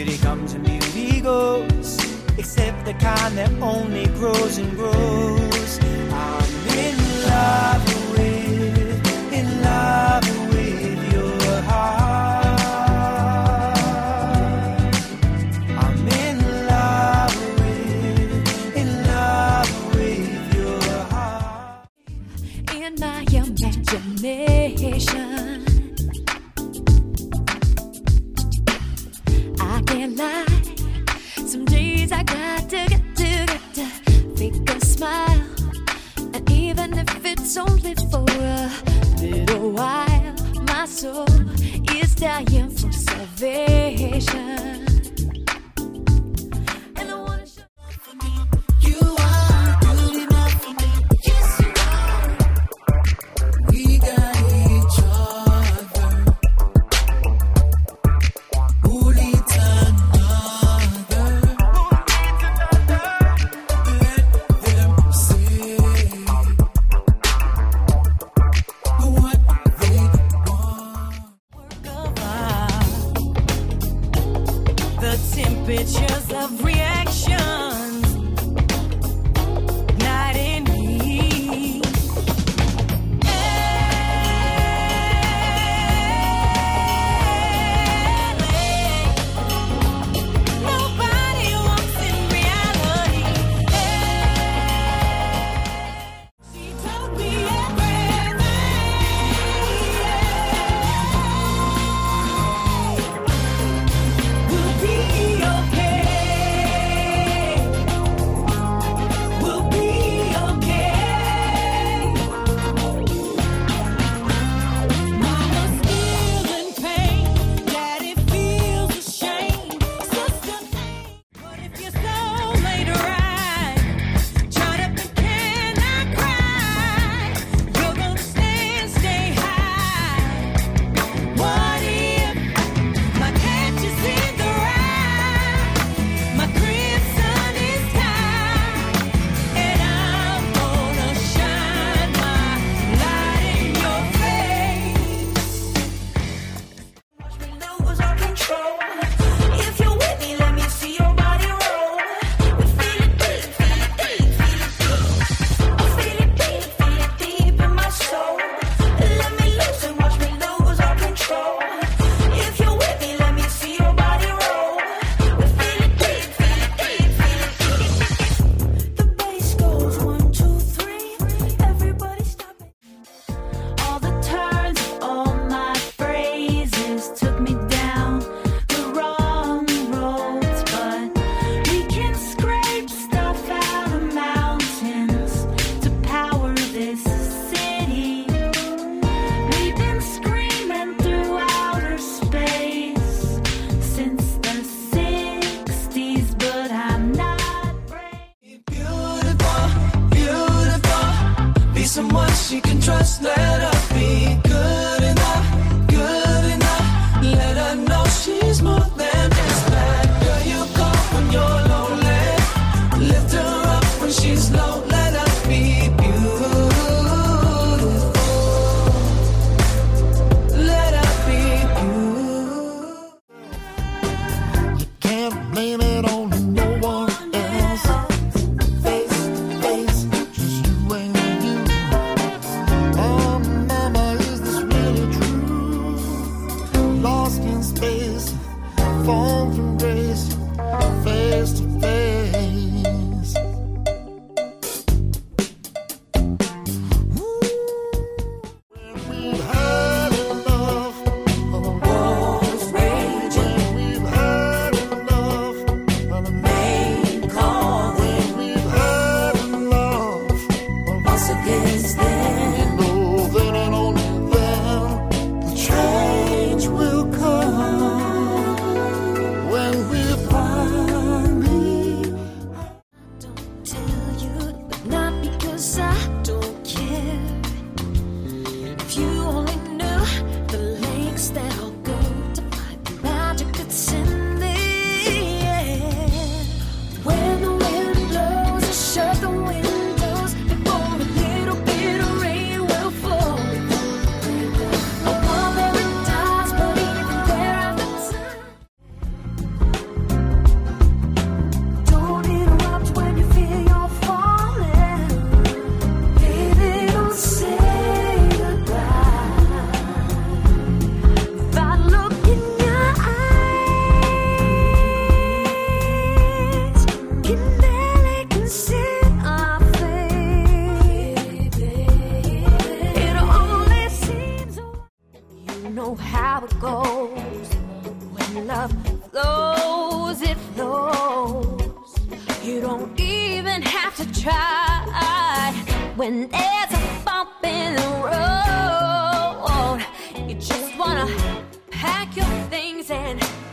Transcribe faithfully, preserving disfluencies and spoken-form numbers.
Beauty comes and beauty goes, except the kind that only grows and grows. I'm in love with, in love with your heart. I'm in love with, in love with your heart. In my imagination, I can't lie. Some days I got to, got to, got to fake a smile. And even if it's only for a little while, my soul is dying for salvation. And I wanna show you are good enough for me. Yes, you are. We got each other. Who needs another? Let them say what they want. Work of art. The temperatures of reactions igniting me. Nobody walks in reality. She told me everything. We'll be okay. We'll be okay. Mama's feeling pain. Daddy feels ashamed. Sister pain. But if your soul ain't right, shut up and cannot cry. You're gonna stand, stay high. What if my catch is in the rye? My crimson is high, and I'm gonna shine my light in your face. Watch me lose all control. If you're with me, let me see your body roll. We feel it deep, feel it deep, feel it deep. I feel it deep, feel it deep in my soul. Let me loose and watch me lose all control. If you're with me, let me see your body roll. We feel it deep, feel it deep, feel it deep. The bass goes one, two, three. Everybody stop it. All the turns, all my phrases took me down the wrong roads, but we can scrape stuff out of mountains to power this city. We've been screaming through outer space since the sixties, but I'm not brave. Beautiful, beautiful. Be someone she can trust. Let her be good enough, good enough. Let her know she's more than just that girl you call when you're lonely. Lift her up when she's low. Let her be beautiful. Let her be beautiful. Can't blame it on no one else. Face to face, just you and you. Oh, mama, is this really true? Lost in space, fall from grace, face to face. When we've had enough of the wars raging, when we've had enough of the main call, when we've had enough of us against them, you know then and only then the change will come. When we've love flows, it flows. You don't even have to try when there's a bump in the road. You just wanna pack your things and